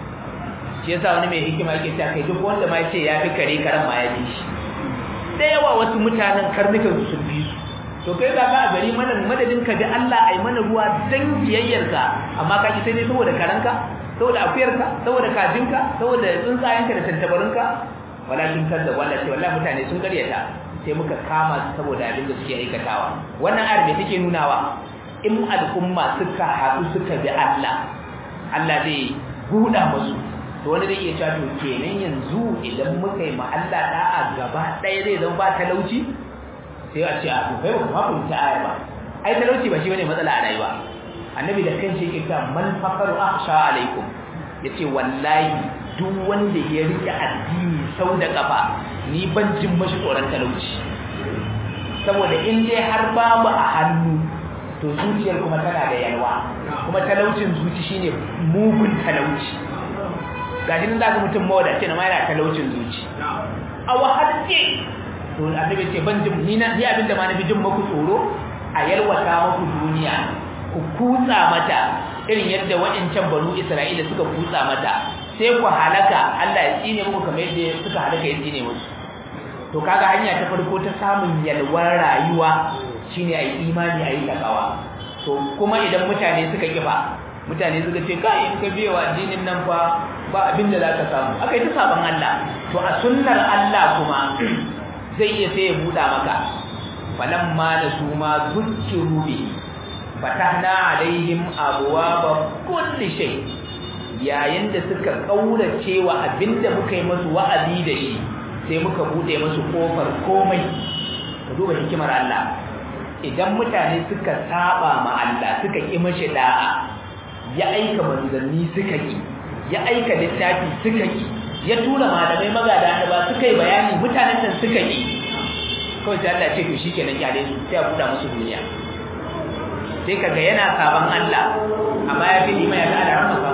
shi yasa wani mai hikima yake cewa kai duk wanda ma yace ya fi kare karan ma ya bi shi da yawa wasu mutanen karnukan su sun fi su to kai ga ka a gari mana madadin ka ga Allah ai mana ruwa dan kiyayyarka amma ka ki sai dai saboda karanka saboda akuyarka saboda kajinka saboda tsuntsayenka da tantabarunka walakin kaza wallahi wallahi mutane sun karyata sai muka kama su saboda abin da suke aikatawa wannan ayar me take nunawa in al'umma suka haɗu suka bi Allah Allah zai buɗa musu to wani zai iya cewa to kenan yanzu idan muka yi ma Allah da'a gaba ɗaya zai zama ba talauci sai a ce a to kai ba ku ta ayar ba ai talauci ba shi bane matsala a rayuwa annabi da kanshi yake cewa man faqaru akhsha alaikum yace wallahi duk wanda ya rike addini sau da kafa ni ban jin mashi tsoron talauci saboda in dai har babu a hannu to zuciyar kuma tana da yalwa kuma talaucin zuci shine mugun talauci gashi nan zaka mutum mawadaci na ma yana talaucin zuci a wahalce to annabi ce ban jin ni na ni abinda ma nabi jin muku tsoro a yalwata muku duniya ku kutsa mata irin yadda waɗancan banu Isra'ila suka kutsa mata sai ku halaka Allah ya tsine muku kamar yadda suka halaka ya tsine musu to kaga hanya ta farko ta samun yalwar rayuwa shine ayi imani ayi takawa to kuma idan mutane suka kifa mutane suka ce kai in ka biye wa addinin nan fa ba abin da zaka samu akai ta saban Allah to a sunnar Allah kuma zai iya sai ya buda maka falamma nasu ma zukkiru bi fatahna alaihim abwaaba kulli shay yayin da suka kaurace wa abinda muka yi musu wa'azi da shi sai muka bude musu kofar komai ka duba hikimar Allah idan mutane suka saba ma Allah suka ki mashi da'a ya aika manzanni suka ki ya aika littafi suka ki ya tura malamai magada da ba suka yi bayani mutanen nan suka ki kawai sai Allah ya ce to shikenan kyale su sai a buɗa musu duniya sai kaga yana saban Allah amma ya fi nima ya ga alaran masa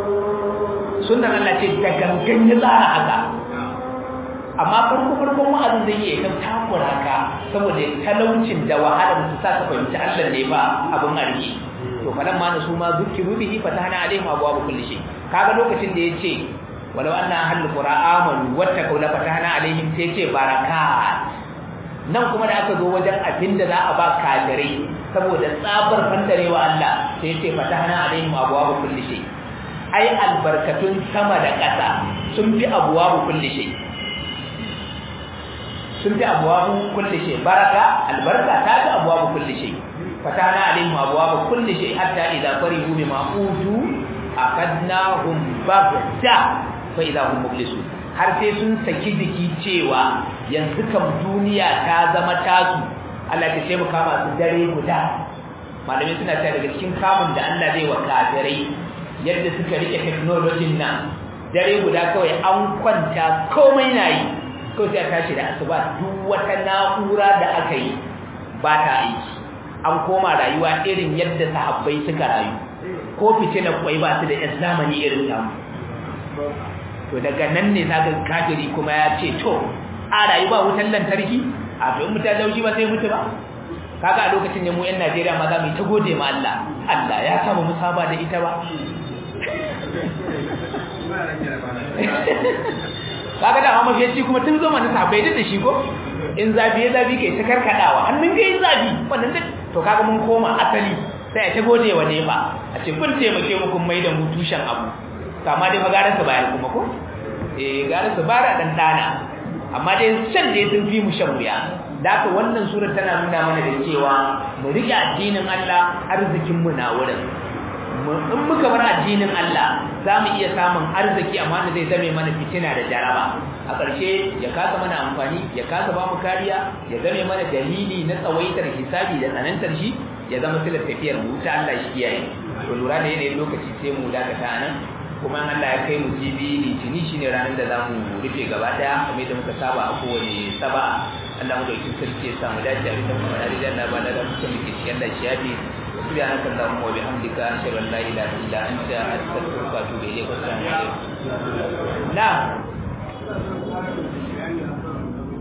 sunnan Allah ce da gangan ya tsara haka amma farko farkon wa'azin zai yi kan takura ka saboda talaucin da wahalar su sa ka fahimci Allah ne ba abun arziki to falan ma nasu ma zukiru bihi fatahna alaihim abwaaba kulli shay kaga lokacin da yace walau anna ahlul qura amanu wattaqu la fatahna alaihim sai ce barakat nan kuma da aka zo wajen abinda za a ba kafirai saboda tsabar fandarewa Allah sai ce fatahna alaihim abwaaba kulli shay ai albarkatun sama da ƙasa sun fi abwaaba kulli shay sun fi abwaaba kulli shay baraka albarka ta fi abwaaba kulli shay fatana alaihim abwaaba kulli shay hatta idza farihu bima utu akadnahum bagta fa idza hum mublisun har sai sun saki jiki cewa yanzu kam duniya ta zama tasu Allah ya ce mu kama su dare guda malami suna cewa daga cikin kamun da Allah zai wa kafirai yadda suka rike technology nan dare guda kawai an kwanta komai nayi kawai sai tashi da asuba duk wata na'ura da aka yi ba ta aiki an koma rayuwa irin yadda sahabbai suka rayu ko fitilar kwai ba su da yan zamani irin tamu to daga nan ne zaka kafiri kuma ya ce to a rayu ba wutan lantarki a to mutane laushi ba sai mutu ba kaga a lokacin ne mu yan Najeriya ma za mu ta gode ma Allah Allah ya samu musaba da ita ba kaga da amma fiye kuma tun zo mana sahabbai da shi ko in zabi ya zabi kai ta karkadawa hannun ga yin zabi wannan duk to kaga mun koma asali sai ta gode wa ne ba a ce kun taimake mu kun mai da mu tushen abu kama dai magaran su bayar kuma ko eh garan su bara dan dana amma dai san dai sun fi mu shan wuya da haka wannan sura tana nuna mana da cewa mu rike addinin Allah arzikin mu na wurin in muka bar addinin Allah za mu iya samun arziki amma da zai zame mana fitina da jaraba a ƙarshe ya kasa mana amfani ya kasa ba mu kariya ya zame mana dalili na tsawaitar hisabi da tsanantar shi ya zama silar tafiyar mu ta Allah shi kiyaye to lura da yanayin lokaci sai mu dakata nan kuma Allah ya kai mu jibi litini shine ranar da za mu rufe gaba daya kamar yadda muka saba a kowane saba Allah mu dauki sarki ya samu dace a bisa kuma da Allah ba da mutum muke shi Allah shi yafi subhanaka allahumma wa bihamdika ashhadu an la ilaha illa anta astaghfiruka wa atubu ilayk. Assalamu alaikum. Na'am.